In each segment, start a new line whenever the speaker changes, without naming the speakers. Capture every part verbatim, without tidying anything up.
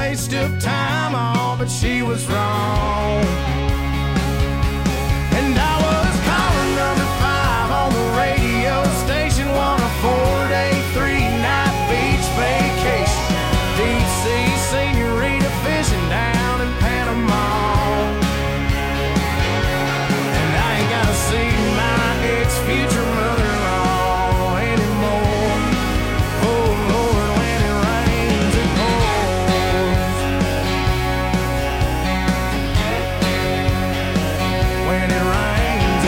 waste of time, oh, but she was wrong. And I was calling number five on the radio station, want a four-day, three-night beach vacation. Deep sea senorita fishing down in Panama. And I ain't gotta see my ex-future mother-in-law anymore. Oh Lord, when it rains it pours. When it rains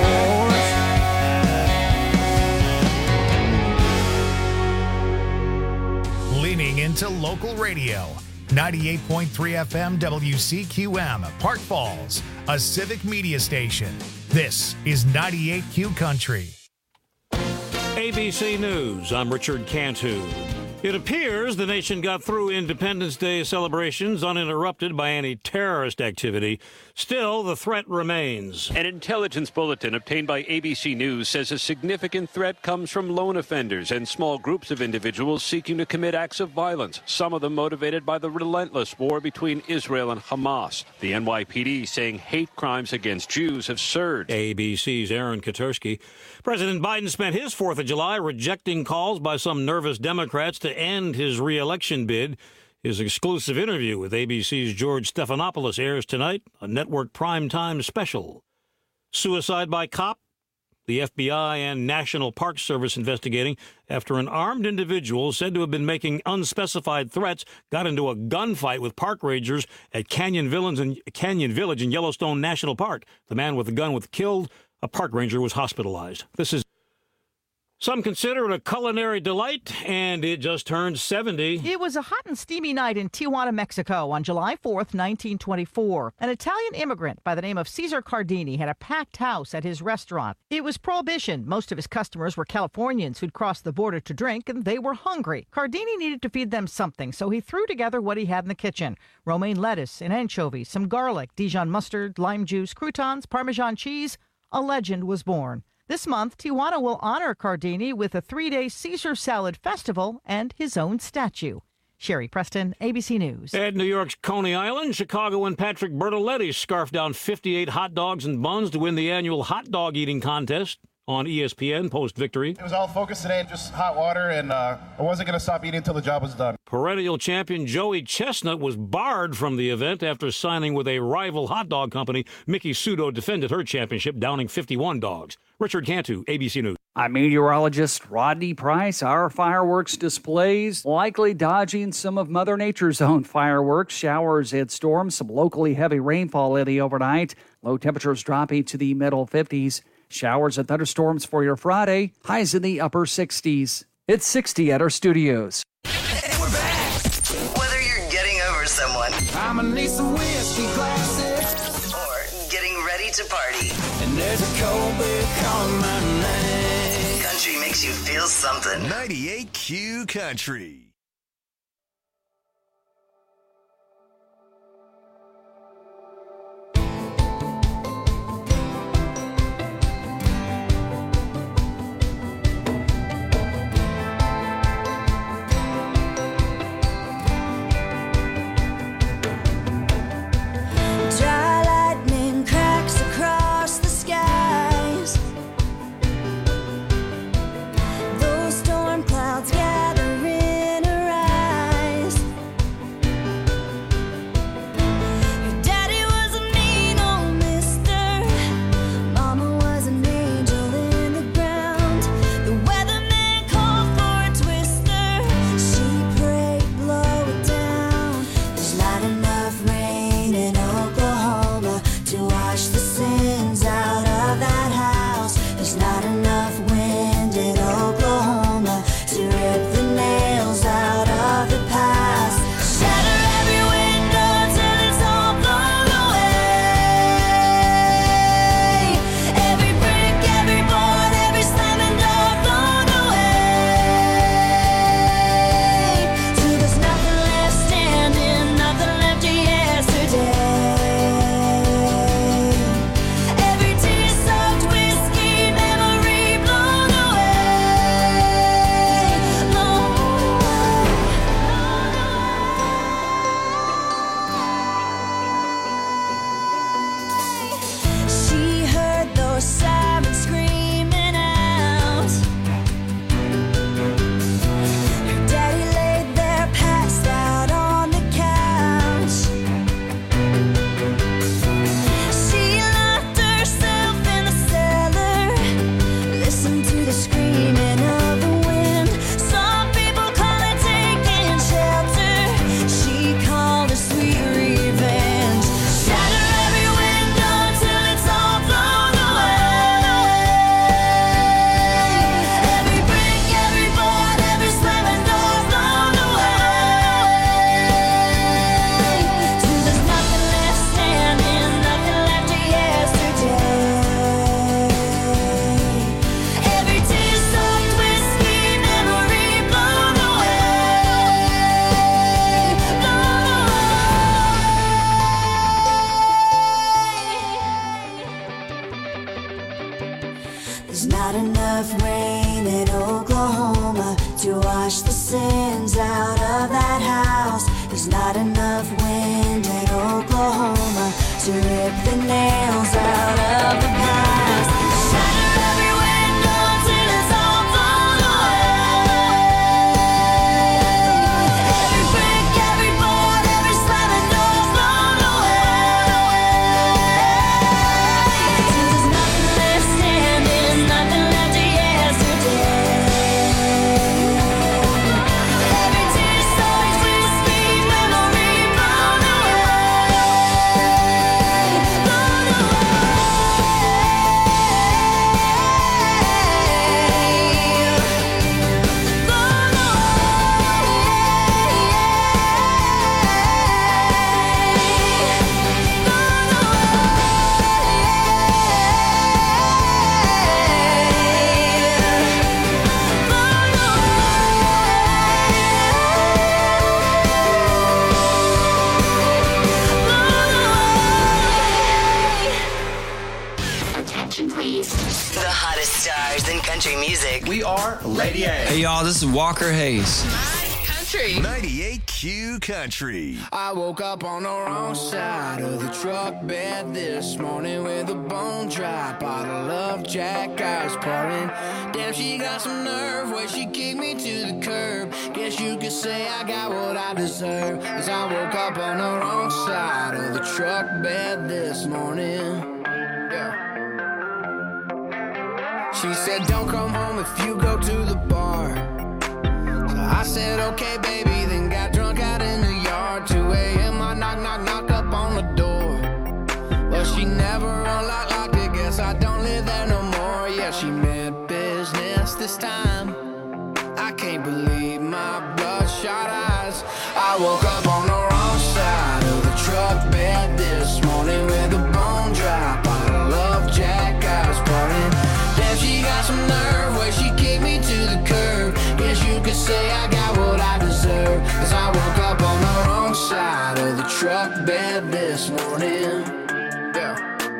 it pours.
Leaning into local radio. ninety-eight point three F M W C Q M, Park Falls, a civic media station. This is ninety-eight Q Country.
A B C News, I'm Richard Cantu. It appears the nation got through Independence Day celebrations uninterrupted by any terrorist activity. Still, the threat remains.
An intelligence bulletin obtained by A B C News says a significant threat comes from lone offenders and small groups of individuals seeking to commit acts of violence, some of them motivated by the relentless war between Israel and Hamas. The N Y P D saying hate crimes against Jews have surged.
A B C's Aaron Katursky. President Biden spent his fourth of July rejecting calls by some nervous Democrats to end his re-election bid. His exclusive interview with A B C's George Stephanopoulos airs tonight, a network primetime special. Suicide by cop? The F B I and National Park Service investigating after an armed individual said to have been making unspecified threats got into a gunfight with park rangers at Canyon Village in, Canyon Village in Yellowstone National Park. The man with the gun was killed. A park ranger was hospitalized. This is... Some consider it a culinary delight, and it just turned seventy.
It was a hot and steamy night in Tijuana, Mexico on July fourth, nineteen twenty-four. An Italian immigrant by the name of Cesar Cardini had a packed house at his restaurant. It was Prohibition. Most of his customers were Californians who'd crossed the border to drink, and they were hungry. Cardini needed to feed them something, so he threw together what he had in the kitchen. Romaine lettuce and anchovies, some garlic, Dijon mustard, lime juice, croutons, Parmesan cheese. A legend was born. This month, Tijuana will honor Cardini with a three-day Caesar Salad Festival and his own statue. Sherry Preston, A B C News.
At New York's Coney Island, Chicago and Patrick Bertoletti scarfed down fifty-eight hot dogs and buns to win the annual hot dog eating contest on E S P N post-victory.
It was all focused today, just hot water, and uh, I wasn't going to stop eating until the job was done.
Perennial champion Joey Chestnut was barred from the event after signing with a rival hot dog company. Mickey Sudo defended her championship, downing fifty-one dogs. Richard Cantu, A B C News.
I'm meteorologist Rodney Price. Our fireworks displays likely dodging some of Mother Nature's own fireworks. Showers and storms, some locally heavy rainfall in the overnight. Low temperatures dropping to the middle fifties. Showers and thunderstorms for your Friday. Highs in the upper sixties. It's sixty at our studios.
And we're back. Whether you're getting over someone,
I'm gonna need some whiskey glasses,
or getting ready to party,
and there's a cold beer calling my name.
country makes you feel something.
ninety-eight Q Country.
Those storm clouds gathering enough rain in Oklahoma to wash the sins out of that house. There's not enough wind in Oklahoma to rip the nails out of the past. Shatter every window till it's all blown away. Every brick, every board, every slamming door's blown away. Till there's nothing left standing, nothing left of yesterday. Every tear soaks with sweet memory blown away, blown
Attention, please. The hottest stars in country music.
We are Lady A.
Hey y'all, this is Walker Hayes.
Country.
ninety-eight Q Country.
I woke up on the wrong side of the truck bed this morning with a bone dry bottle of Jack I was pouring. Damn, she got some nerve where she kicked me to the curb. Guess you could say I got what I deserve, 'cause I woke up on the wrong side of the truck bed this morning. Yeah. She said, don't come home if you go to the bar. So I said, okay, baby, then got drunk out in the yard. two a.m. I knock, knock, knock up on the door. Well, she never unlocked, locked it. Guess I don't live there no more. Yeah, she meant business this time. I can't believe my bloodshot eyes. I woke up on the wrong side of the truck bed this morning with a bone dry bottle of Jack I was pouring. Damn, she got some nerve where she kicked me to the curb. Guess you could say I got what I deserve, 'cause I woke up on the wrong side of the truck bed this morning. Yeah.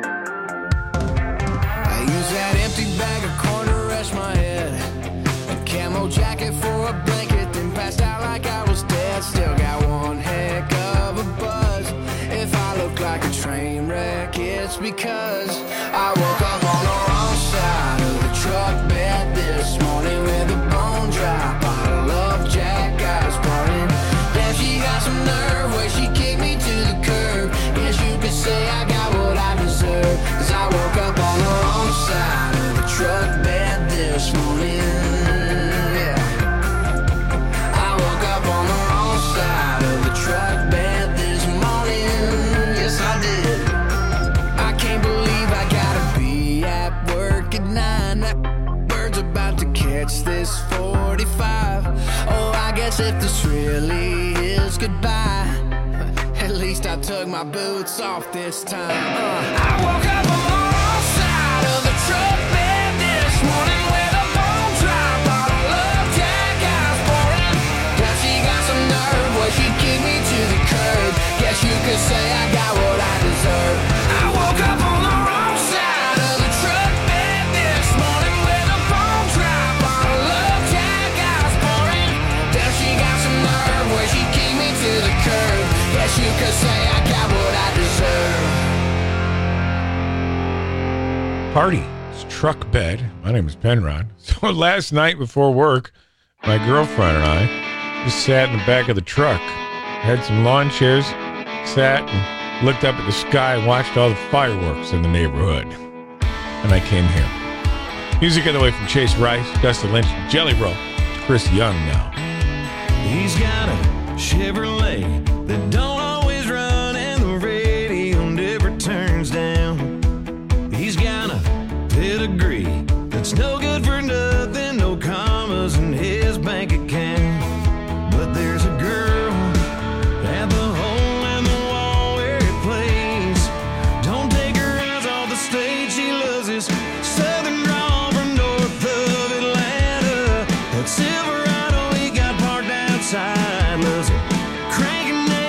I use that empty bag of corn to rest my head, a camo jacket for a blanket, then passed out like I was dead. Still got one heck of a buzz. If I look like a train wreck, it's because I woke up on the wrong side of the truck bed this morning with a bone dry bottle of Jack I was pouring. Damn, she got some nerve where she kicked me to the curb. Guess you could say I got what I deserve, 'cause I woke up on the wrong side of the truck bed this morning. Yeah. I woke up on the wrong side of the truck bed this morning. Yes, I did. I can't believe I gotta be at work at nine. That bird's about to catch this forty-five. Oh, I guess if this really is goodbye, at least I took my boots off this time. Uh, I woke up on the wrong side of the truck bed this morning with a bone dry bottle of Jack I was pouring. Now she got some nerve where she kicked me to the curb. Guess you could say I got what I deserve. I woke up on the wrong side of the truck bed this morning with a bone dry bottle of Jack I was pouring. Now she got some nerve where she kicked me to the curb. Guess you could say I got what I deserve.
Party. It's truck bed. My name is Penrod. So last night before work, my girlfriend and I just sat in the back of the truck, had some lawn chairs, sat and looked up at the sky and watched all the fireworks in the neighborhood. And I came here. Music on the way from Chase Rice, Dustin Lynch, Jelly Roll, Chris Young now.
He's got a Chevrolet that don't always run, and the radio never turns down. He's got a pedigree that's no good for nothing, no commas in his bank account. But there's a girl at the hole in the wall where it plays. Don't take her eyes off the stage, she loves his southern drawl from north of Atlanta. That Silverado he got parked outside, loves it cranking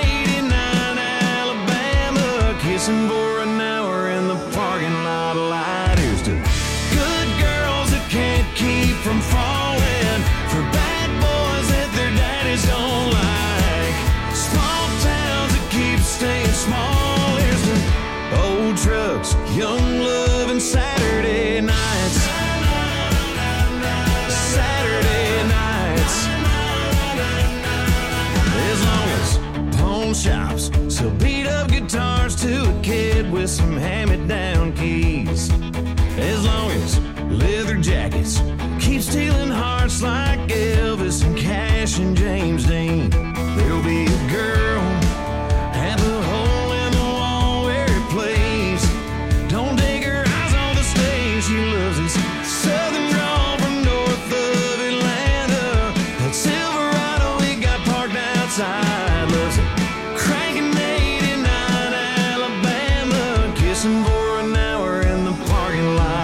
chops. So beat up guitars to a kid with some hand-me-down keys. As long as leather jackets keep stealing hearts like Elvis and Cash and James Dean, there'll be a girl at the hole in the wall where it plays. Don't take her eyes on the stage. She loves this southern drawl from north of Atlanta. That Silverado we got parked outside. Loves it cranking eighty-nine Alabama, kissing for an hour in the parking lot.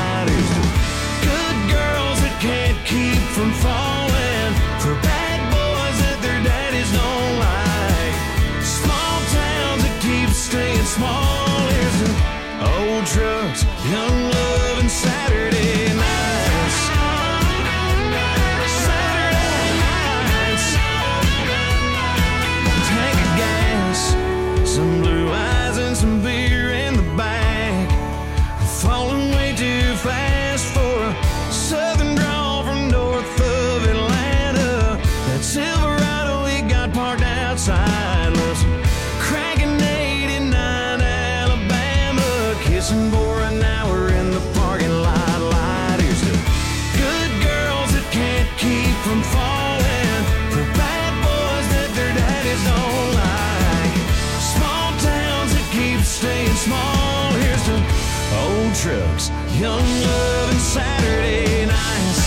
Keep from falling for bad boys that their daddies don't like. Small towns that keep staying small. Here's the old trucks, young love, and Saturday nights. Saturday nights. Tank of gas, some blue eyes, and some beer in the back. Falling way too fast for a southern drawl. Silverado we got parked outside. Loves cranking eighty-nine Alabama, kissing for an hour in the parking lot. Light. Here's to good girls that can't keep from falling for bad boys that their daddies don't like. Small towns that keep staying small. Here's to old trucks, young love, and Saturday nights.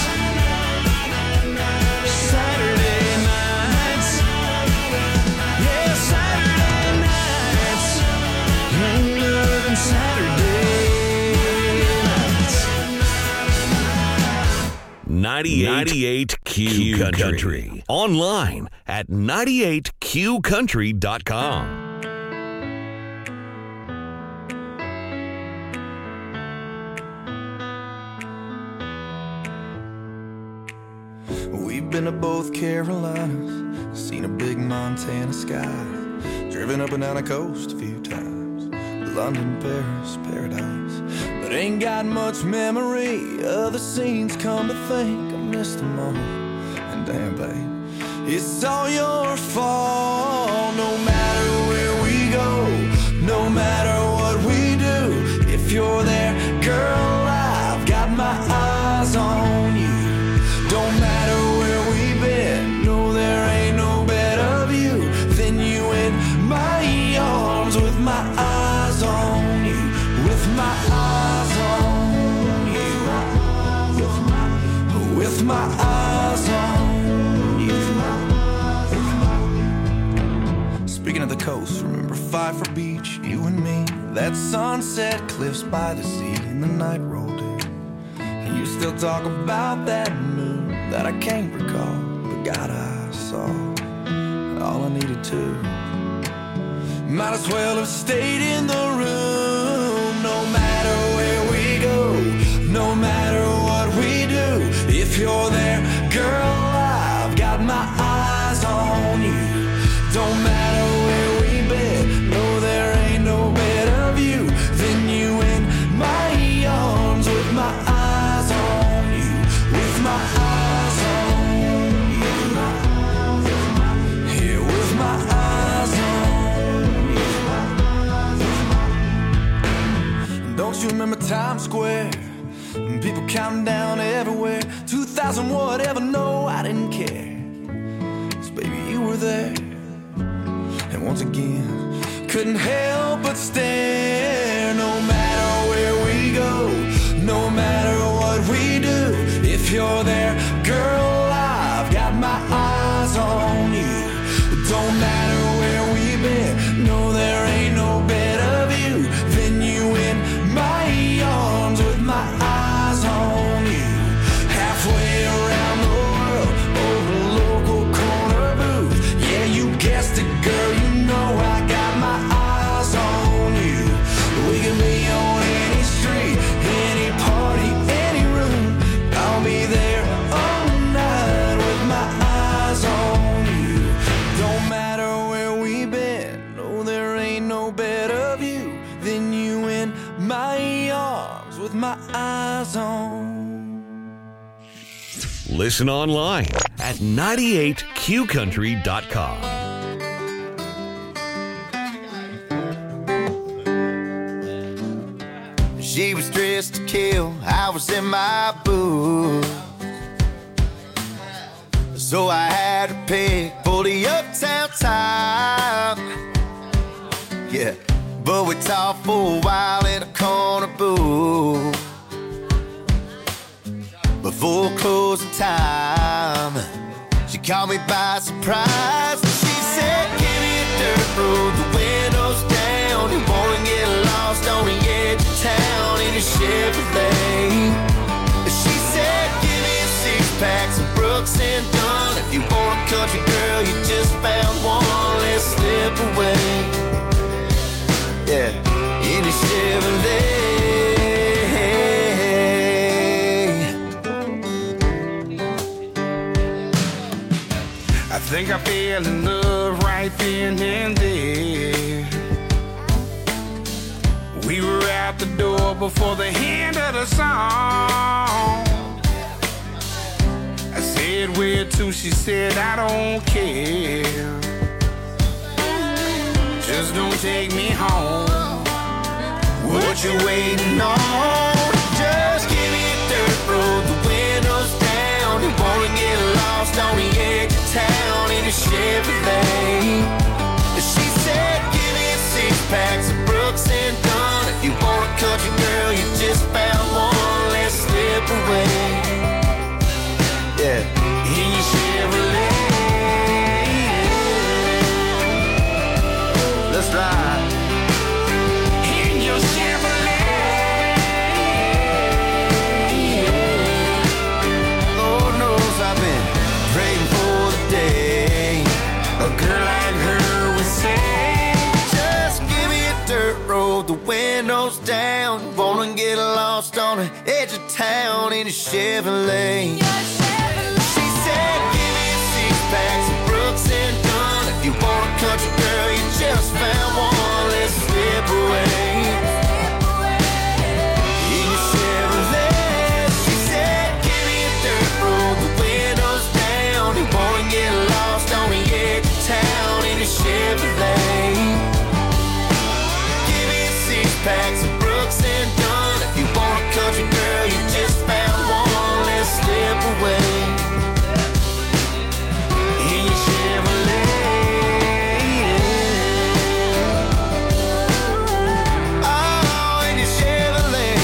ninety-eight Q Country. Country. Online at ninety-eight Q country dot com.
We've been to both Carolinas, seen a big Montana sky, driven up and down the coast a few times, London, Paris, paradise. But ain't got much memory of the scenes, come to think I missed them all. And damn, babe, it's all your fault. No matter where we go, no matter what we do, if you're there, girl, I've got my eyes on you. Don't matter where we've been, no, there ain't no better view than you in my arms with my eyes on you, with my eyes on you, with my eyes on you. Speaking of the coast, remember Pfeiffer Beach, you and me, that sunset cliffs by the sea, and the night rolled in, and you still talk about that moon that I can't recall, but God, I saw all I needed to. Might as well have stayed in the room. No matter where we go, no matter what we do, if you're there, girl, I've got my eyes on you. Don't matter where we've been, no, there ain't no better view than you in my arms with my eyes on you, with my eyes on you, yeah, with my eyes on you. Don't you remember Times Square? People counting down everywhere, two thousand whatever, no, I didn't care, 'cause baby, you were there. And once again, couldn't help but stare. No matter where we go, no matter what we do, if you're there, girl, I've got my eyes on you. Don't matter where we've been, no, there ain't no better view than you in my arms with my eyes on you. Halfway around the world, over a local corner booth, yeah, you guessed it, girl, you know I got my eyes on you. We can be on any street, any party, any room, I'll be there all night with my eyes on you. Don't matter where we've been, no, there ain't no better view than you in my arms with my eyes on.
Listen online at ninety-eight Q country dot com.
She was dressed to kill, I was in my booth. So I had to pick for the uptown time. Yeah, but we talked for a while in a corner booth. Before closing time, she caught me by surprise. She said, give me a dirt road, the windows down. You wanna get lost on the edge of town in a Chevrolet. She said, give me a six-pack, some Brooks and Dunn. If you want a country girl, you just found one. Let's slip away. Yeah, in a Chevrolet. I think I fell in love right then and there. We were out the door before the end of the song. I said, where to? She said, I don't care. Just don't take me home. What you waiting on? Just give me a dirt road, the windows down. You wanna get lost on the edge of town in a Chevrolet. She said, give me a six-pack, some Brooks and Dunn. If you want a country girl, you just found one. Let's slip away. Yeah, in your Chevrolet. Let's ride. In your Chevrolet. Lord knows I've been praying for the day a girl like her would say, just give me a dirt road, the windows down. Wanna get lost on the edge of town in a Chevrolet. She said, give me a six-pack, some Brooks and Dunn. If you want a country girl, you just found one. Let's slip away. In your Chevrolet. She said, give me a dirt road, the windows down. You wanna get lost on the edge of town in a Chevrolet. Give me a six-pack, some Brooks and Dunn. If you want a country girl, you just found one. Let's slip away. In your Chevrolet. Oh, in your Chevrolet.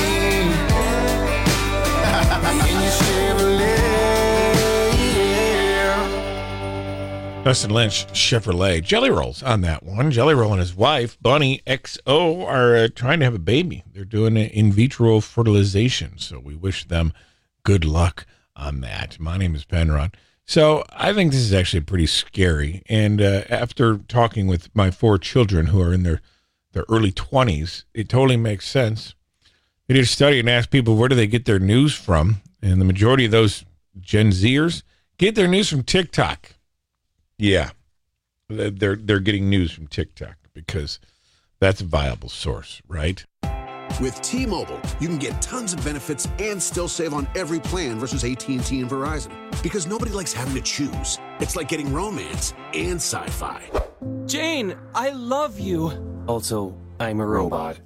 In your Chevrolet, yeah.
Dustin Lynch, Chevrolet. Jelly Rolls on that one. Jelly Roll and his wife, Bunny X O, are uh, trying to have a baby. They're doing an in vitro fertilization, so we wish them good luck on that. My name is Penrod. So I think this is actually pretty scary. And uh, after talking with my four children who are in their, their early twenties, it totally makes sense. They did a study and asked people where do they get their news from. And the majority of those Gen Zers get their news from TikTok. Yeah, they're they're getting news from TikTok because that's a viable source, right?
With T-Mobile, you can get tons of benefits and still save on every plan versus A T and T and Verizon. Because nobody likes having to choose. It's like getting romance and sci-fi.
Jane, I love you. Also, I'm a robot.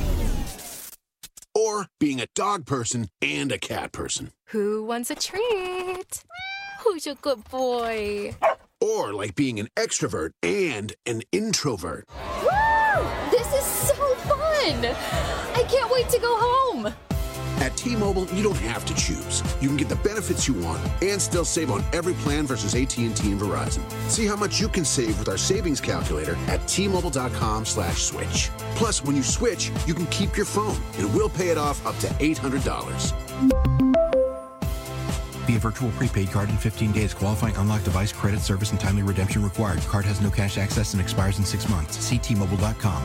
Or being a dog person and a cat person.
Who wants a treat? Who's a good boy?
Or like being an extrovert and an introvert.
Woo! This is so fun! I can't wait to go home.
At T-Mobile, you don't have to choose. You can get the benefits you want and still save on every plan versus A T and T and Verizon. See how much you can save with our savings calculator at T-Mobile.com slash switch. Plus, when you switch, you can keep your phone and we'll pay it off up to eight hundred dollars.
Via virtual prepaid card in fifteen days. Qualifying unlocked device, credit, service, and timely redemption required. Card has no cash access and expires in six months. See T Mobile dot com.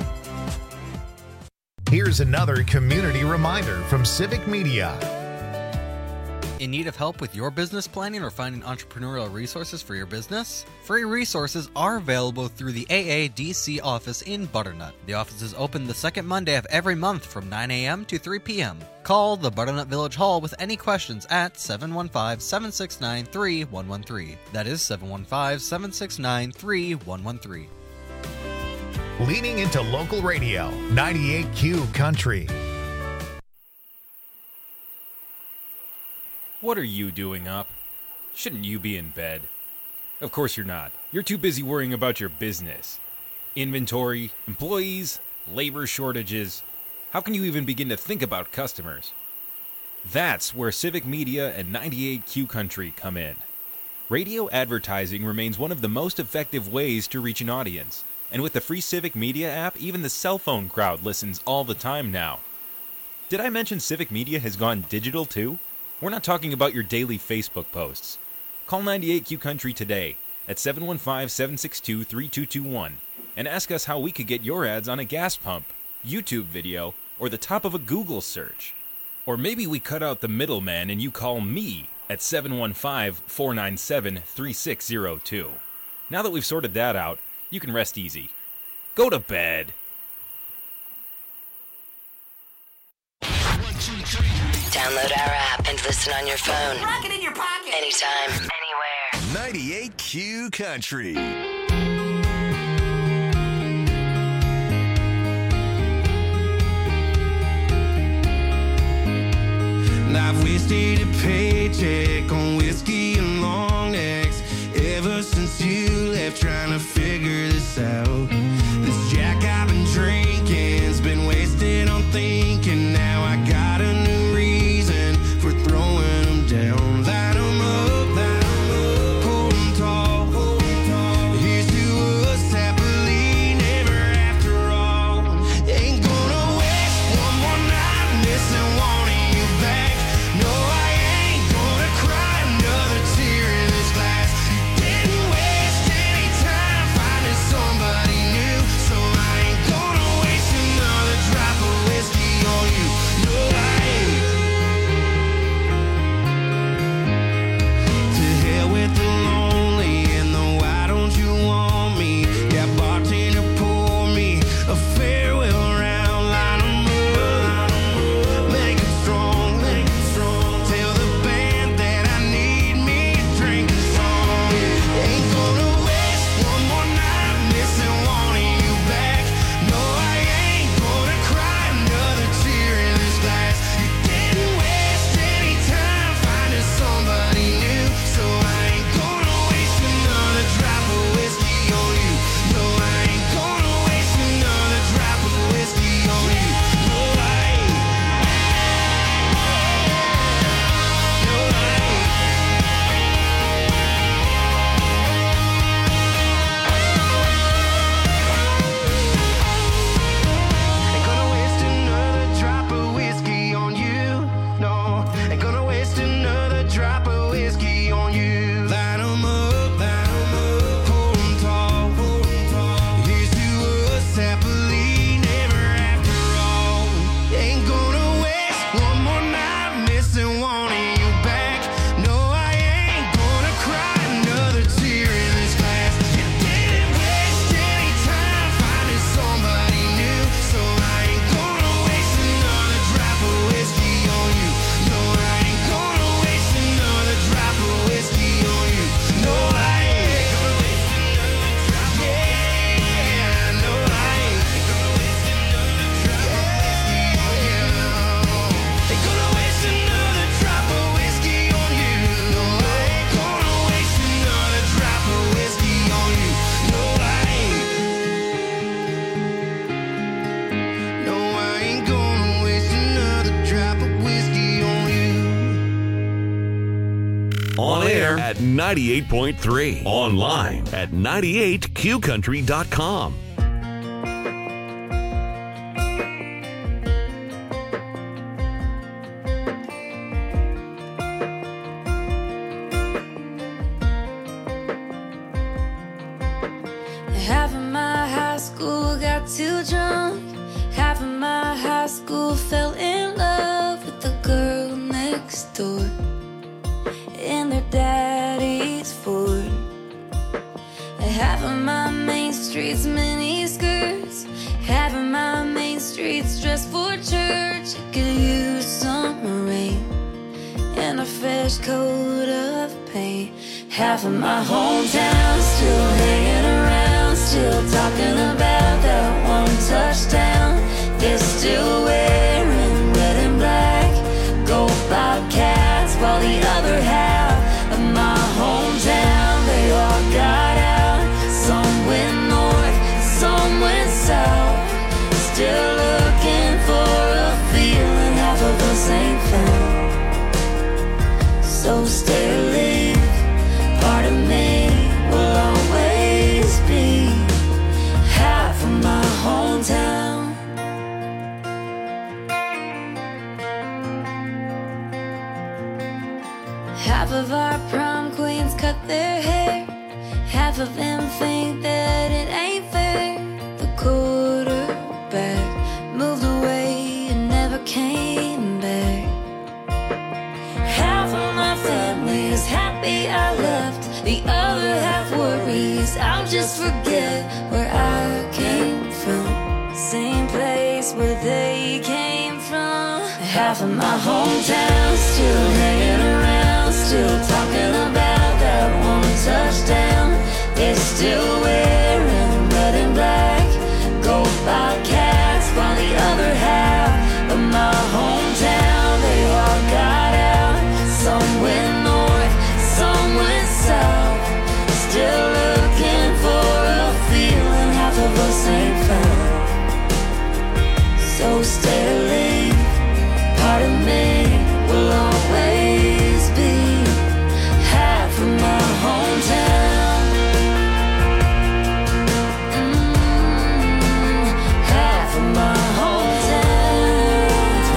Here's another community reminder from Civic Media.
In need of help with your business planning or finding entrepreneurial resources for your business? Free resources are available through the A A D C office in Butternut. The office is open the second Monday of every month from nine a.m. to three p.m. Call the Butternut Village Hall with any questions at seven one five, seven six nine, three one one three. That is seven one five, seven six nine, three one one three.
Leaning into local radio, ninety-eight Q Country.
what are you doing up? Shouldn't you be in bed? Of course you're not. You're too busy worrying about your business. Inventory, employees, labor shortages. How can you even begin to think about customers? That's where Civic Media and ninety-eight Q Country come in. Radio advertising remains one of the most effective ways to reach an audience. And with the free Civic Media app, even the cell phone crowd listens all the time now. Did I mention Civic Media has gone digital too? We're not talking about your daily Facebook posts. Call ninety-eight Q Country today at seven one five, seven six two, three two two one and ask us how we could get your ads on a gas pump, YouTube video, or the top of a Google search. Or maybe we cut out the middleman and you call me at seven one five, four nine seven, three six zero two. Now that we've sorted that out, you can rest easy. Go to bed.
Download our app and listen on your phone.
Rock it in your pocket.
Anytime, anywhere.
ninety-eight Q Country.
And I've wasted a paycheck on whiskey and long necks ever since you left, trying to figure this out. This Jack I've been drinking's been wasted on thinking. Now I got a new reason for throwing them down. Line them up, line them up, hold them tall, hold them tall. Here's to us happily never after all. Ain't gonna waste one more night missing wanting you back. No, I ain't gonna cry another tear in this glass. Didn't waste any time finding somebody new, so I ain't gonna waste another drop of whiskey on you. No, I ain't. To hell with the lonely and the why don't you want me? Yeah, bartender, pour me a farewell round. Line 'em up, make it strong, make it strong. Tell the band that I need me a drinking song. Ain't gonna waste one more night missing wanting you back. No, I ain't gonna cry another tear in this glass. You didn't waste any time finding somebody new, so I ain't gonna waste another drop of whiskey on you. No, I ain't gonna waste another drop of whiskey on you. No, I ain't. No, I ain't. Ain't gonna waste another drop of whiskey on you. No, ain't gonna waste another drop of whiskey on you. Line 'em up, line 'em up, hold 'em tall, hold 'em tall. Here's to us happily never after all. Ain't gonna waste one more night missing wanting you back. No, I ain't gonna cry another tear in this glass. You didn't waste any time finding somebody new, so I ain't gonna waste another drop of whiskey on you. No, I ain't gonna waste another drop of whiskey on you. No, I ain't gonna waste another drop. Yeah, no, I ain't gonna waste another drop of whiskey on you. Ain't gonna waste another drop of whiskey on you. No, I ain't gonna waste another drop of whiskey on you. No, I ain't. No, I ain't gonna waste another drop of whiskey on you.
On air at ninety-eight point three. Online at ninety-eight Q country dot com.
Half of my high school got too drunk. Half of my high school fell in love with the girl next door in their daddy's Ford. Half of my main street's mini skirts. Half of my main street's dressed for church. It could use some rain and a fresh coat of paint. Half of my hometown still hanging around, still talking about that one touchdown. They're still wearing red and black, gold Bobcats, while the other So stay or leave. Part of me will always be half of my hometown. Half of our prom queens cut their hair. Half of them think that it ain't fair. The quarterback moved away and never came back. Half of my family is happy I left. The other half worries I'll just forget where I came from. Same place where they came from. Half of my hometown still hanging around, still talking about that one touchdown. They're still wearing red and black, go Bobcats, while the other half of my hometown, they all got out. Some went north, some went south, still looking for a feeling half of us ain't found. So stay or leave. Part of me will always be half of my hometown. Mm, half of my hometown.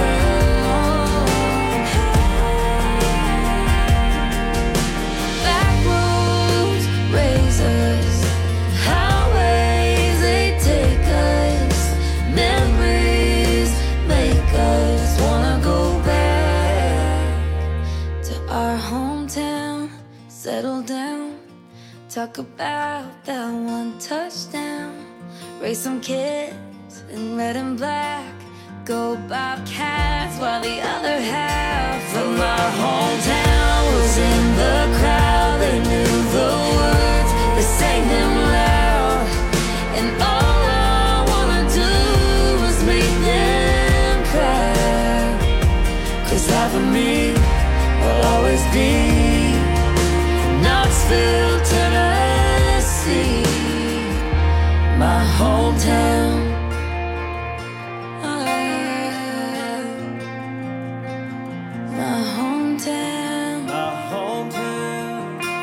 Back roads raise us, highways they take us, memories make us wanna go back to our hometown, settle down, talk about that one touchdown, raise some kids in red and black, go Bobcats, while the other half of my hometown was in the crowd. They knew the words, they sang them loud, and all I wanna do was make them cry. 'Cause half of me will always be Knoxville, Tennessee, my hometown. Ah, my hometown. My hometown.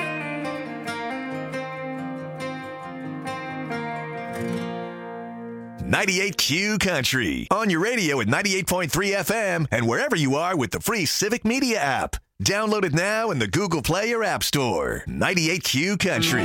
ninety-eight Q Country. On your radio at ninety-eight point three F M and wherever you are with the free Civic Media app. Download it now in the Google Play or App Store. ninety-eight Q Country.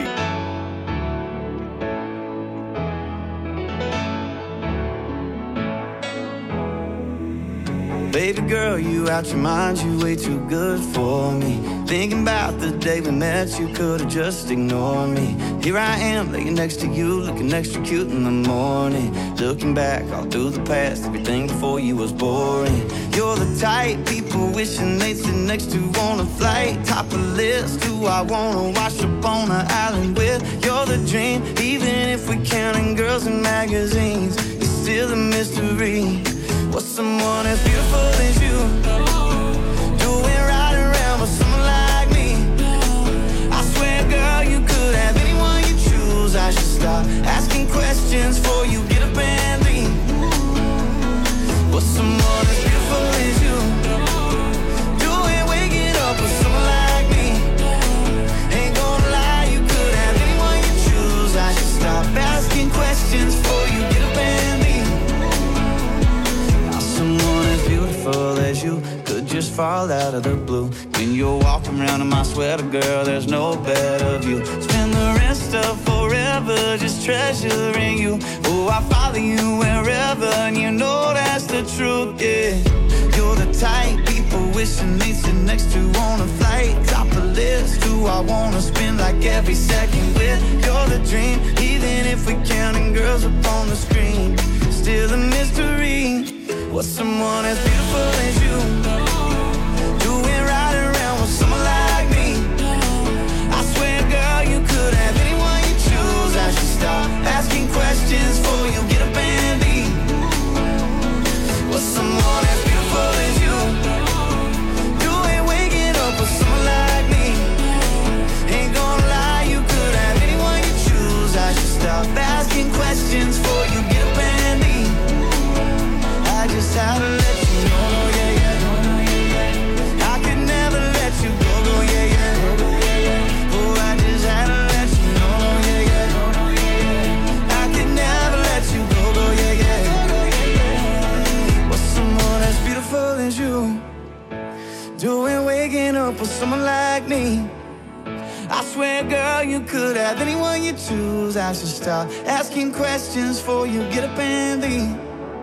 Baby girl, you out your mind, you way too good for me. Thinking about the day we met, you could've just ignored me. Here I am, laying next to you, looking extra cute in the morning. Looking back all through the past, everything before you was boring. You're the type people wishing they'd sit next to on a flight. Top of the list, who I wanna wash up on an island with. You're the dream, even if we're counting girls in magazines. It's still a mystery. What's someone as beautiful as you doing right around with someone like me? I swear, girl, you could have anyone you choose. I should stop asking questions before you get up and leave. What's someone as beautiful as you doing waking up with someone like me? Ain't gonna lie, you could have anyone you choose. I should stop asking questions before you get up and leave. Someone as beautiful as you could just fall out of the blue. When you're walking around in my sweater, girl, there's no better view. Spend the rest of forever just treasuring you. Oh, I follow you wherever, and you know that's the truth, yeah. You're the type people wishing they'd sit next to on a flight. Top of the list, who I wanna spend like every second with. You're the dream, even if we're counting girls up on the screen. Still a mystery. What's someone as beautiful as you doing right around with someone like me? I swear, girl, you could have anyone you choose. I should stop asking questions before you get up and leave. What's someone as beautiful as you doing waking up with someone like me? Ain't gonna lie, you could have anyone you choose. I should stop asking questions before you get up and leave. I just had to let you know, yeah, yeah. swear, girl, you could have anyone you choose. I should stop asking questions before you get up and leave.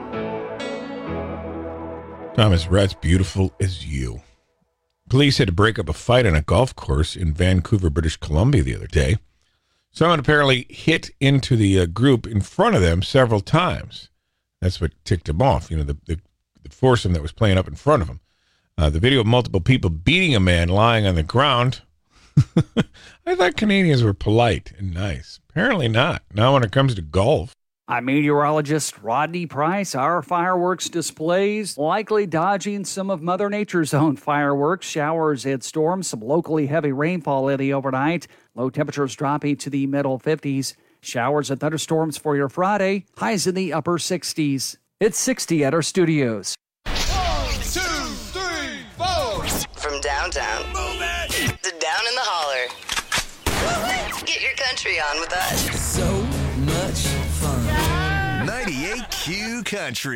Thomas Rhett's Beautiful As You. Police had to break up a fight on a golf course in Vancouver, British Columbia the other day. Someone apparently hit into the uh, group in front of them several times. That's what ticked him off, you know, the, the, the foursome that was playing up in front of him. Uh, the video of multiple people beating a man lying on the ground. I thought Canadians were polite and nice. Apparently not. Now when it comes to golf.
I'm meteorologist Rodney Price. Our fireworks displays likely dodging some of Mother Nature's own fireworks. Showers and storms, some locally heavy rainfall in the overnight. Low temperatures dropping to the middle fifties. Showers and thunderstorms for your Friday. Highs in the upper sixties. It's sixty at our studios.
One, two, three, four. From downtown Move it. to down in the holler. Get your country on with us.
So much fun.
ninety-eight Q Country.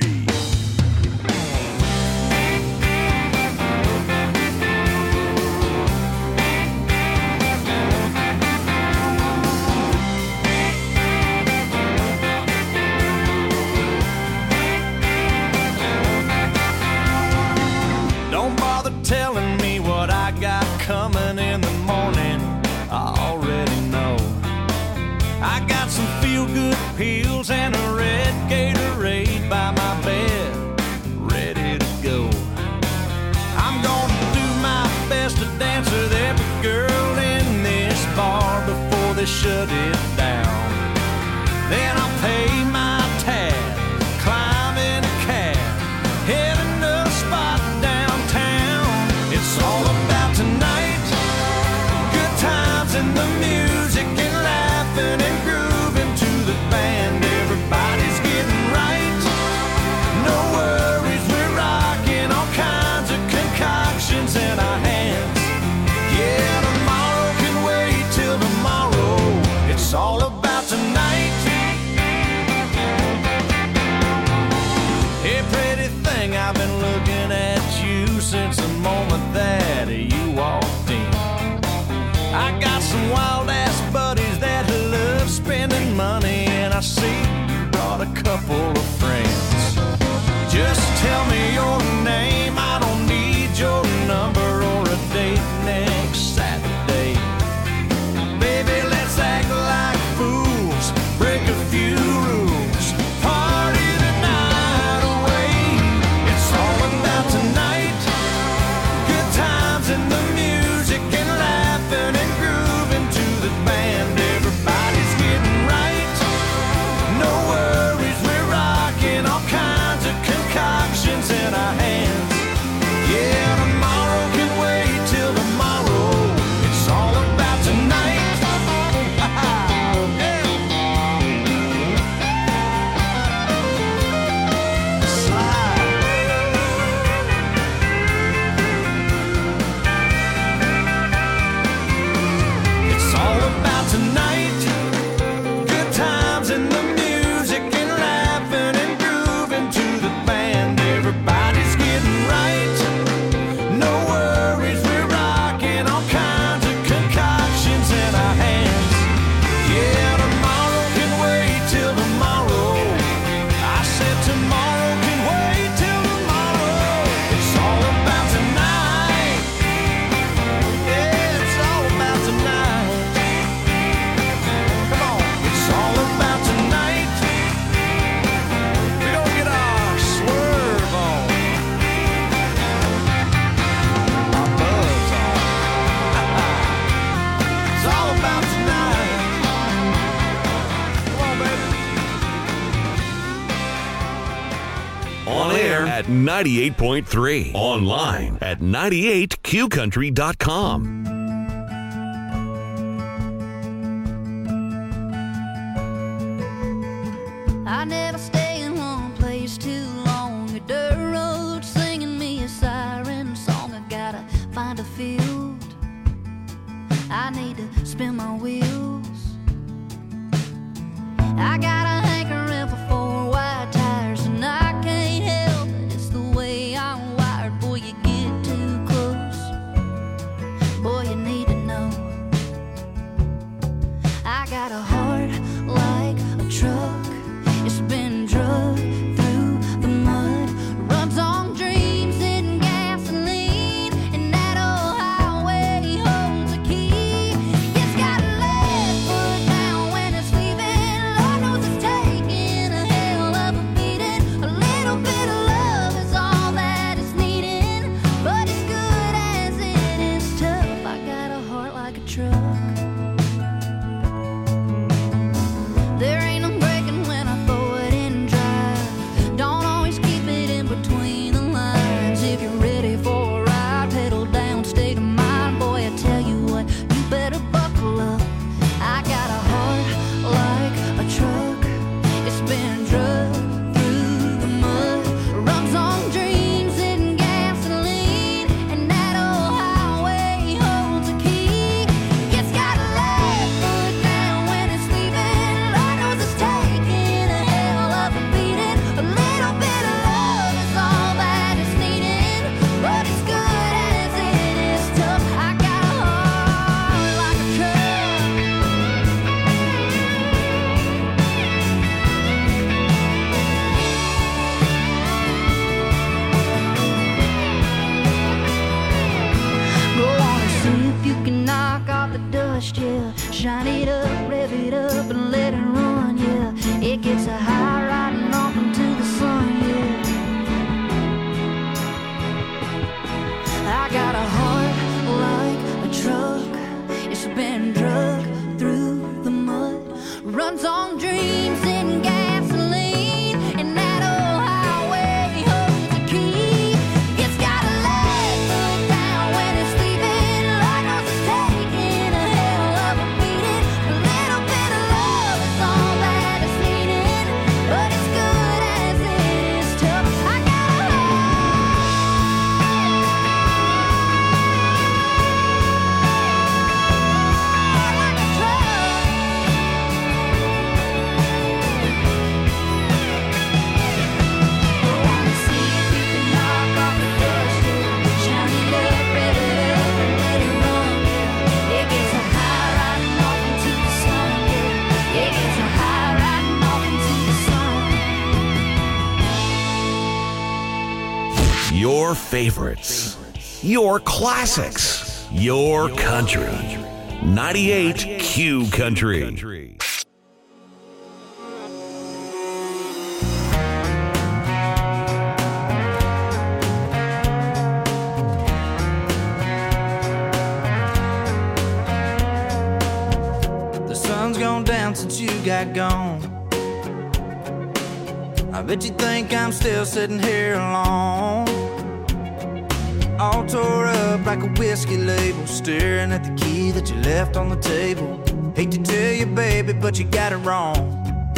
Don't bother telling me what I got coming in the morning. I already know. I got some feel-good pills and a red Gatorade by my bed, ready to go. I'm gonna do my best to dance with every girl in this bar before they shut it down. Then I'll pay my tab, climb in a cab, heading to a spot downtown. It's all about tonight, good times and the music and laughing and grooving to the band. Everybody's getting right, no worries, we're rocking all kinds of concoctions in our hands. Yeah, tomorrow can wait till tomorrow. It's all about tonight. Hey, pretty thing, I've been looking at you since the moment that you walked in. I got some wild ass buddies that love spending money, and I see you brought a couple of friends. Just tell me your name, I don't need your number or a date next Saturday. Baby, let's act like fools, break a few rules, party the night away. It's all about tonight, good times and the music and laughing and grooving to the band. Everybody's getting right, no worries, we're rocking all kinds of concoctions in our hands. Yeah, tomorrow can wait till tomorrow. It's all about tonight. It's all about tonight, good times and the music and laughing and grooving to the band. Everybody's getting right, no worries, we're rocking all kinds of concoctions in our hands. Yeah, tomorrow can wait till tomorrow. I said tomorrow can wait till tomorrow. It's all about tonight. Yeah, it's all about tonight. Come on, it's all about tonight. We're gonna get our swerve on, our buzz on. It's all about tonight. Come on, baby.
On air at ninety-eight point three. Online at ninety-eight Q country dot com.
I never stay in one place too long. A dirt road singing me a siren song. I gotta find a field. I need to spin my wheels. I got a hankering for four wide tires, and I can't help it. It's the way I'm wired. Boy, you get too close. Boy, you need to know.
shine it up, rev it up, and let it run, yeah. It gets a high riding off into the sun, yeah. I got a heart like a truck. It's been drug through the mud. Runs on dreams and gasoline. And that old highway holds the key. It's got a leg foot down when it's sleeping. Lord knows it's taking a hell of a beating. A little bit of love is all that it's needing. But it's good as it is tough. I got a
Your favorites, your classics, your country. ninety-eight Q Country.
The sun's gone down since you got gone. I bet you think I'm still sitting here alone, all tore up like a whiskey label, staring at the key that you left on the table. Hate to tell you, baby, but you got it wrong.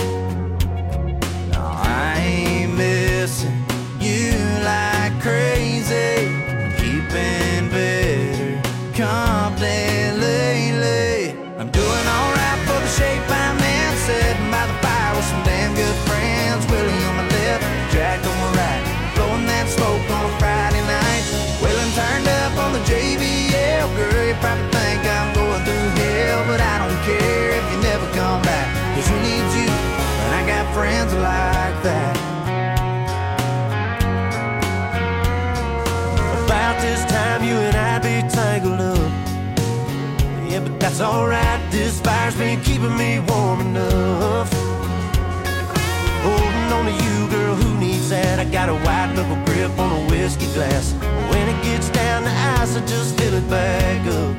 No, I ain't missing you like crazy. I'm keeping better company lately. I'm doing alright for the shape I'm in, sitting by the fire with some damn good friends. Willie on my left, Jack on my right, blowing that smoke on a Friday night. Willing turned up on the J B L. Girl, you probably think I'm going through hell, but I don't care if you never come back. Cause who needs you when I got friends like that? About this time you and I'd be tangled up. Yeah, but that's alright, this fire's been keeping me warm enough. Holding on to you, girl, who needs that? I got a wide knuckle grip on a whiskey glass. When it gets down to ice, I just fill it back up.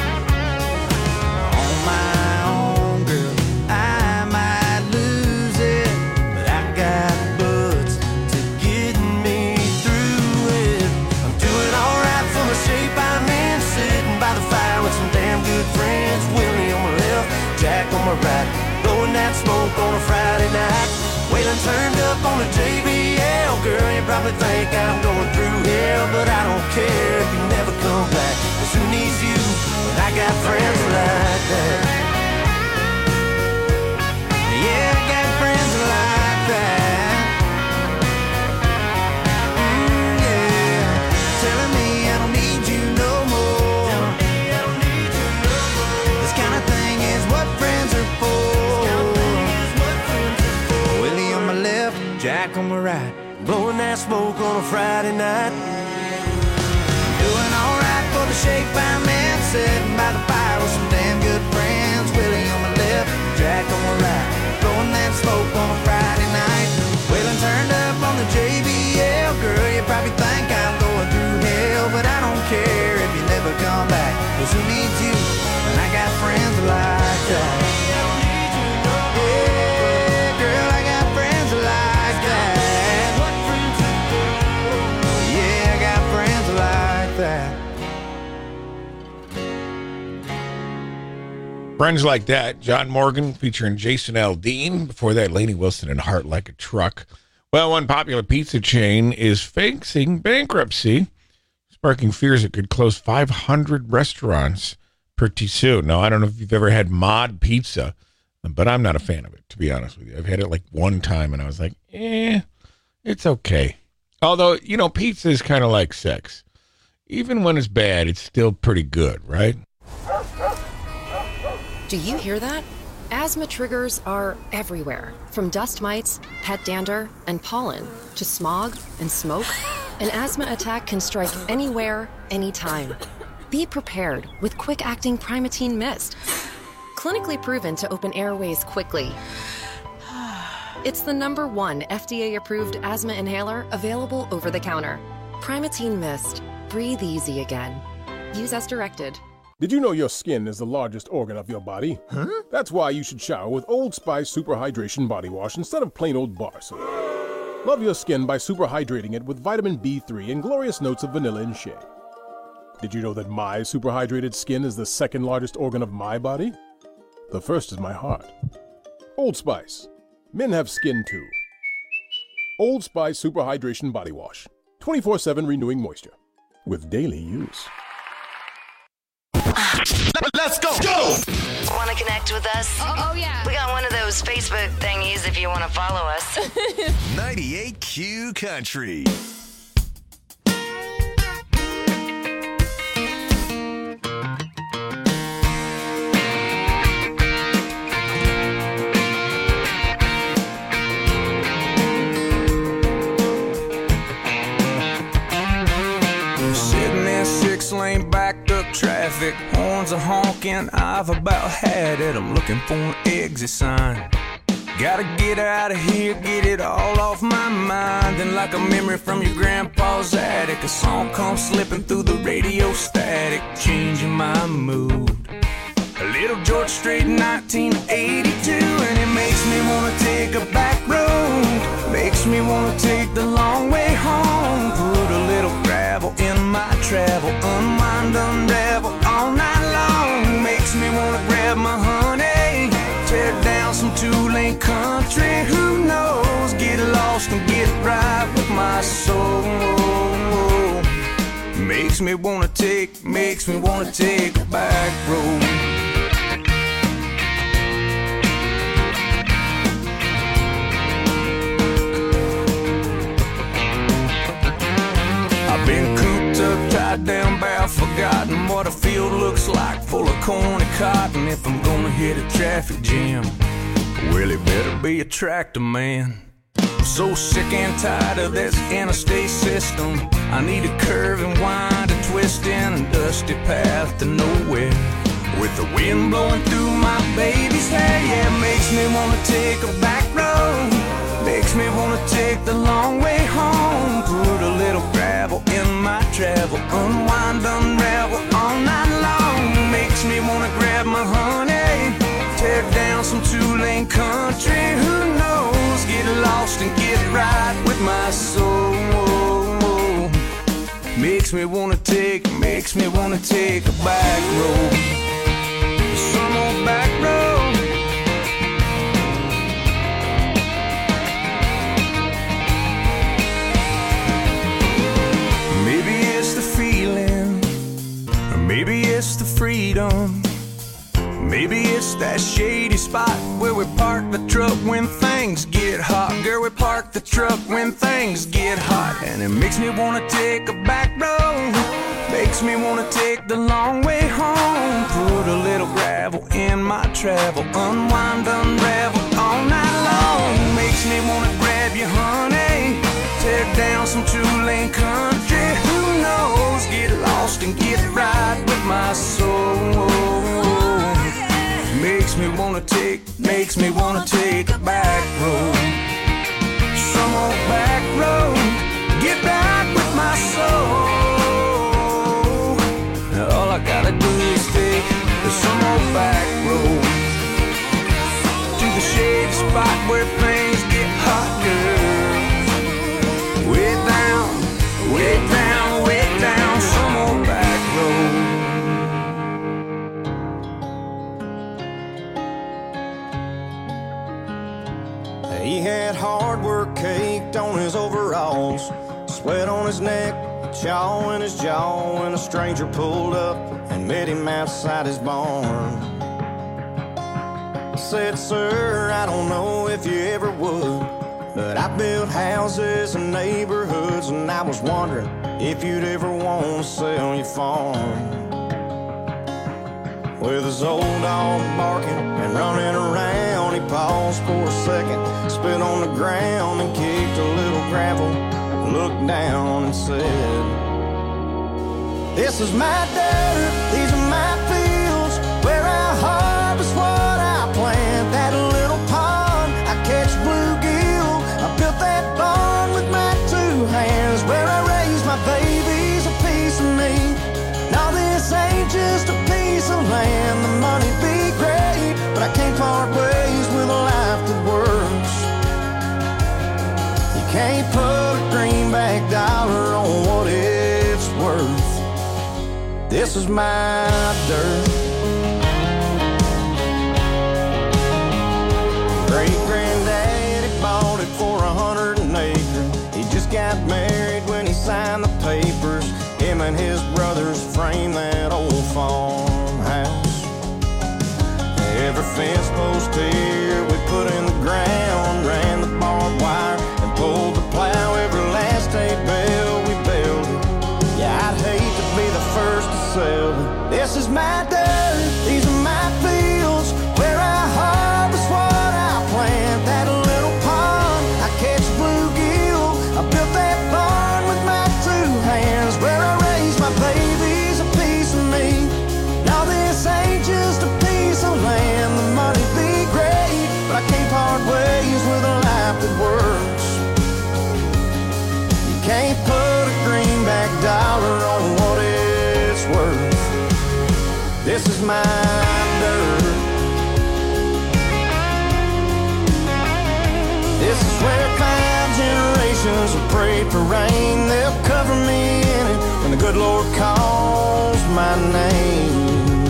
On my own, girl, I might lose it, but I got butts to get me through it. I'm doing alright for the shape I'm in, sitting by the fire with some damn good friends. Willie on my left, Jack on my right, blowing that smoke on a Friday night. Waylon turned up on the J B L. Girl, you probably think I'm going through hell, but I don't care if you never come back. Cause who needs you when I got friends like that? Yeah, I got friends like that. Mm, yeah, telling me I don't need you no more. This kind of thing is what friends are for. Jack on my right, blowing that smoke on a Friday night. Doing alright for the shape I'm in, sitting by the fire with some damn good friends. Willie on my left, Jack on my right, blowing that smoke on a Friday night. Waylon turned up on the J B L. Girl, you probably think I'm going through hell, but I don't care if you never come back. Cause who needs you when I got friends like that?
Friends Like That, John Morgan featuring Jason Aldean. Before that, Lainey Wilson and Heart Like a Truck. Well, one popular pizza chain is facing bankruptcy, sparking fears it could close five hundred restaurants pretty soon. Now, I don't know if you've ever had Mod Pizza, but I'm not a fan of it, to be honest with you. I've had it like one time, and I was like, eh, it's okay. Although, you know, pizza is kind of like sex. Even when it's bad, it's still pretty good, right?
Do you hear that? Asthma triggers are everywhere, from dust mites, pet dander, and pollen, to smog and smoke. An asthma attack can strike anywhere, anytime. Be prepared with quick-acting Primatene Mist. clinically proven to open airways quickly. It's the number one F D A-approved asthma inhaler available over the counter. Primatene Mist. Breathe easy again. Use as directed.
Did you know your skin is the largest organ of your body? Huh? That's why you should shower with Old Spice Super Hydration Body Wash instead of plain old bar soap. Love your skin by super hydrating it with vitamin B three and glorious notes of vanilla and shea. Did you know that my super hydrated skin is the second largest organ of my body? The first is my heart. Old Spice. Men have skin too. Old Spice Super Hydration Body Wash. twenty-four seven renewing moisture. With daily use.
Let's go! Go! Want to connect with us?
Oh, oh, yeah.
We got one of those Facebook thingies if you want to follow us.
ninety-eight Q Country.
Sitting in six-lane backed up traffic, horns are honking, I've about had it. I'm looking for an exit sign. Gotta get out of here, get it all off my mind. And like a memory from your grandpa's attic, a song comes slipping through the radio static, changing my mood. A little George Strait nineteen eighty-two, and it makes me wanna take a back road, makes me wanna take the long way home. Put a little gravel in my travel, unwind, unravel all night long. Makes me wanna grab my honey, tear down some two-lane country. Who knows, get lost and get right with my soul. Makes me wanna take, makes me wanna take a back road. I've been cooped up, tied down, bow, forgotten what a field looks like, full of corn and cotton. If I'm gonna hit a traffic jam, well, it better be a tractor man. I'm so sick and tired of this interstate system. I need a curve and wind, a twist in a dusty path to nowhere, with the wind blowing through my baby's hair. Yeah, it makes me wanna take a back road, makes me wanna take the long way home. Put a little gravel in my travel, unwind, unravel all night long. Makes me wanna grab my honey, tear down some two-lane country. Who knows, get lost and get right with my soul. Makes me wanna take, makes me wanna take a back road, some old back road. Maybe it's the feeling, or maybe it's the freedom. Maybe it's that shady spot where we park the truck when things get hot. Girl, we park the truck when things get hot. And it makes me wanna take a back road, makes me wanna take the long way home. Put a little gravel in my travel, unwind, unravel all night long. Makes me wanna grab you, honey, tear down some two-lane country. Who knows, get lost and get right with my soul. Makes me wanna take, makes me wanna take a back road, some old back road, get back with my soul. All I gotta do is take some old back road to the shady spot where things get hot, girl. Way down, way down, way down, some old back road. He had hard work caked on his overalls, sweat on his neck, chaw in his jaw, when a stranger pulled up and met him outside his barn. Said, sir, I don't know if you ever would, but I built houses and neighborhoods, and I was wondering if you'd ever want to sell your farm. With his old dog barking and running around, he paused for a second, spit on the ground and kicked a little gravel, looked down and said, this is my dirt, these are my fields, where I harvest what can't put a greenback dollar on what it's worth. This is my dirt. Great-granddaddy bought it for a hundred an acre. He just got married when he signed the papers. Him and his brothers framed that old farmhouse. Every fence post here we put in the ground, ran the barbed wire and pulled the plow. Every last hay bale we bailed it. Yeah, I'd hate to be the first to sell it. This is my dirt, these are my fields, where I harvest what I plant. That little pond, I catch bluegill. I built that barn with my two hands, where I raised my babies, a piece of me. Now this ain't just a piece of land. The money be great, but I can't part ways with a life that works. You can't put a greenback dollar on what it's worth. This is my dirt. This is where five generations have prayed for rain. They'll cover me in it when the good Lord calls my name.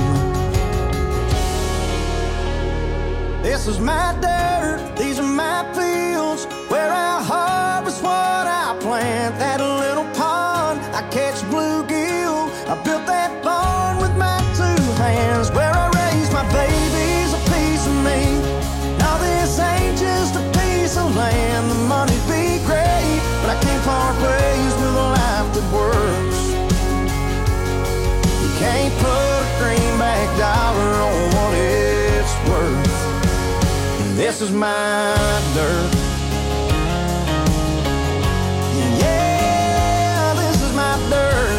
This is my dirt, these are my fields, where I harvest what I plant. That little pond, I catch bluegill. I built that barn with my two hands, where I raised my babies, a piece of me. Now this ain't just a piece of land. The money be great, but I can't part ways with a life that works. You can't put a greenback dollar on what it's worth. This is my dirt. Yeah, this is my dirt.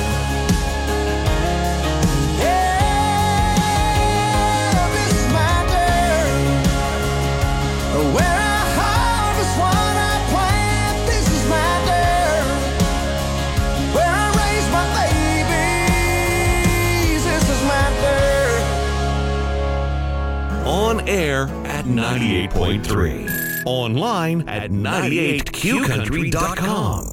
Yeah, this is my dirt. Where I harvest what I plant. This is my dirt. Where I raise my babies. This is my dirt.
On air at ninety-eight point three. Online at ninety-eight q country dot com.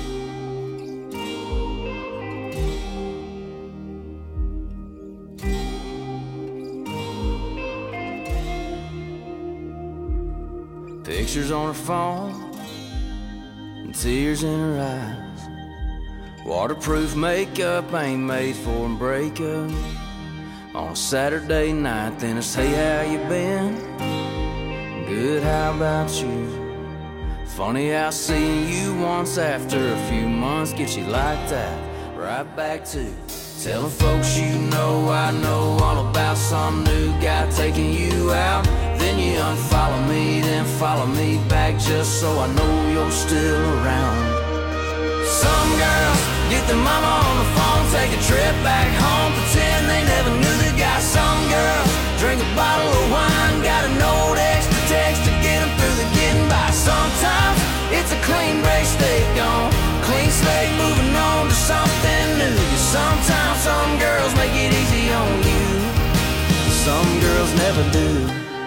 Pictures on her phone and tears in her eyes. Waterproof makeup ain't made for a breakup. On Saturday night, then it's hey, how you been? Good, how about you? Funny how seeing you once after a few months gets you like that. Right back to telling folks you know I know all about some new guy taking you out. Then you unfollow me, then follow me back just so I know you're still around. Some girls get their mama on the phone, take a trip back home, pretend they never knew the guy. Some girls drink a bottle of wine, got a note, extra text to get them through the getting by. Sometimes it's a clean break, stay gone, clean slate, moving on to something new. Sometimes some girls make it easy on you, some girls never do.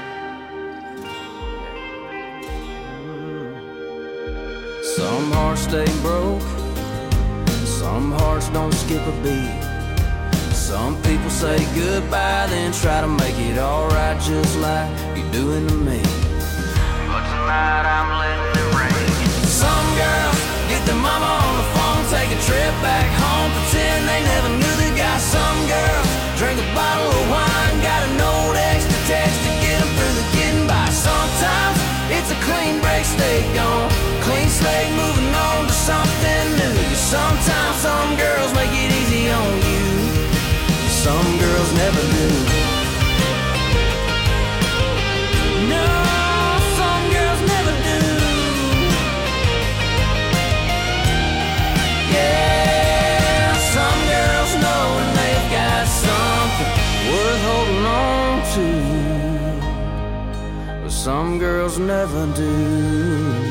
Some hearts stay broke, some hearts don't skip a beat. Some people say goodbye, then try to make it alright just like you're doing to me. But tonight I'm letting it rain. Some girls get their mama on the phone, take a trip back home, pretend they never knew the guy. Some girls drink a bottle of wine, got a note, extra text to get them through the getting by. Sometimes it's a clean break, stay gone, clean slate, moving on to something new. Sometimes some girls make it easy on you, some girls never do. No, some girls never do. Yeah, some girls know when they've got something worth holding on to, but some girls never do.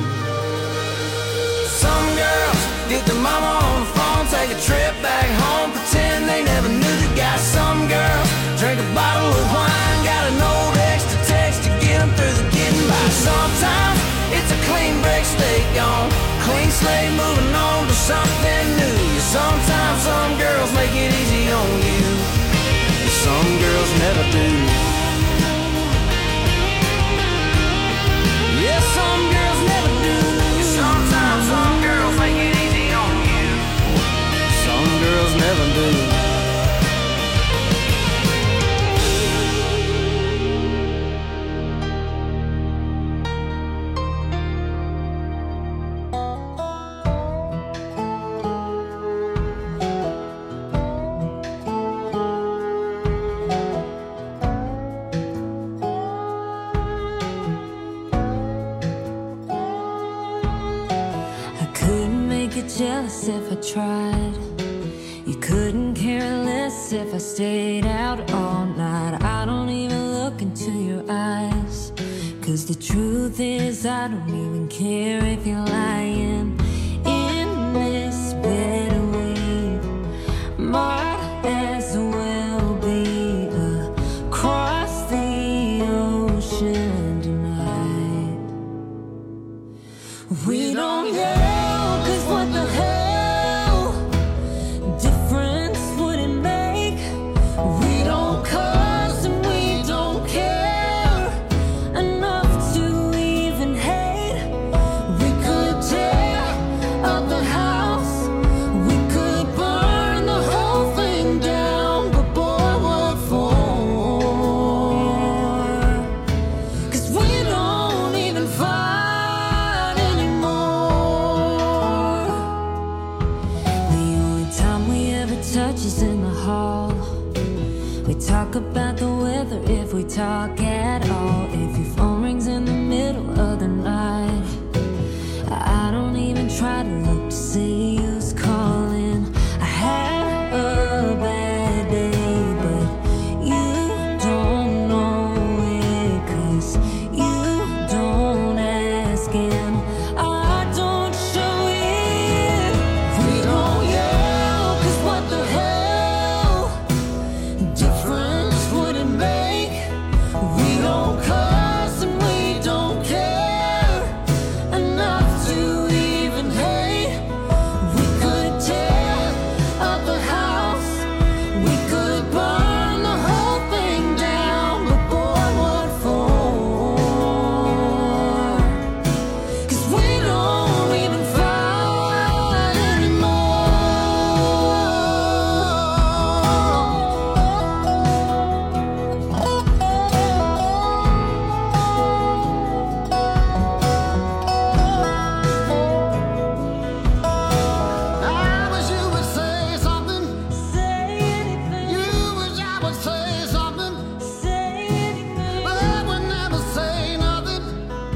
Some girls get their mama on the phone, take a trip back home, pretend they never knew the guy. Some girls drink a bottle of wine, got an old extra text to get them through the getting by. Sometimes it's a clean break, stay gone, clean they moving on to something new. Sometimes some girls make it easy on you, some girls never do. Yeah, some girls never do. Sometimes some girls make it easy on you, some girls never do.
Jealous if I tried. You couldn't care less if I stayed out all night. I don't even look into your eyes, 'cause the truth is I don't even care if you're lying in this bed we might as well be across the ocean tonight. We don't yell. What the hell difference would it make? We don't cuss and we don't care enough to even hate. We could tear up the house, we could burn the whole thing down, but boy, what for? 'Cause we don't even fight. Touches in the hall. We talk about the weather if we talk at all. If your phone rings in the middle of the night, I don't even try to look to see who's calling. I had a bad day, but you don't know it, 'cause you don't ask and I don't show it. We don't yell, 'cause what the hell difference would it make? We don't cuss and we don't care enough to even hate. We could tear up the house, we could burn the whole thing down, but boy, what for? 'Cause we don't even fight anymore. I wish you would say something. Say anything. You wish I would say something. Say anything. But I would never say nothing.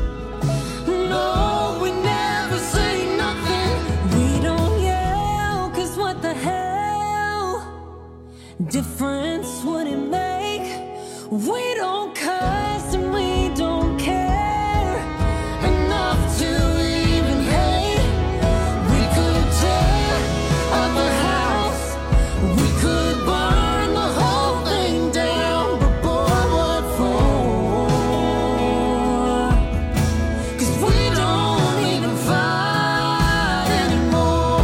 No, we never say nothing. We don't yell, 'cause what the hell difference would it make? We don't cuss and we don't care enough to even hate. We could tear up the house, we could burn the whole thing down, but boy, what for? 'Cause we don't even fight anymore.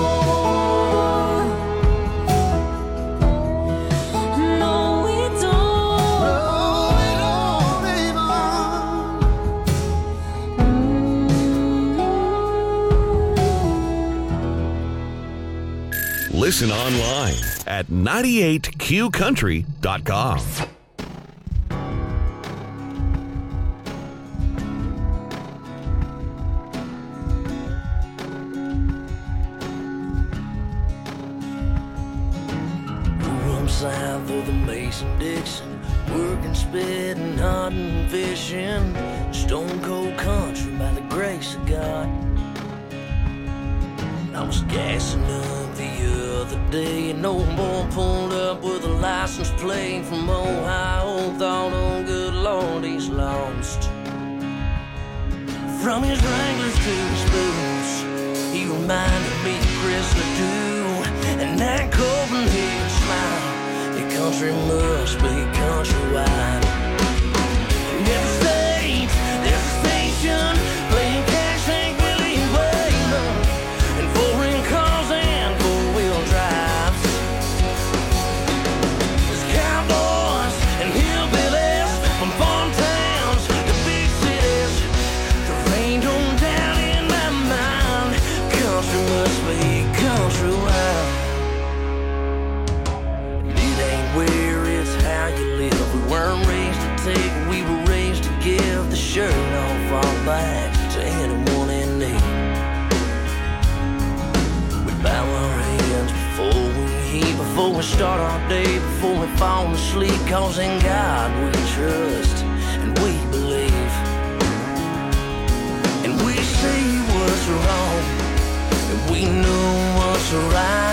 No, we don't. No, we don't even.
Listen online at ninety-eight q country dot com.
From south of the Mason-Dixon, working, spitting, hunting, fishing, stone cold country by the grace of God. I was gassing up the other day, and old boy pulled up with a license plate from Ohio. Thought, oh good Lord, he's lost. From his Wranglers to his boots, he reminded me of Chris Ledoux, and that Copenhagen smile. The country must be countrywide. There's a state, there's a station, playing cash ain't really waiting. we start our day before we fall asleep, 'cause in God we trust and we believe. And we see what's wrong, and we know what's right.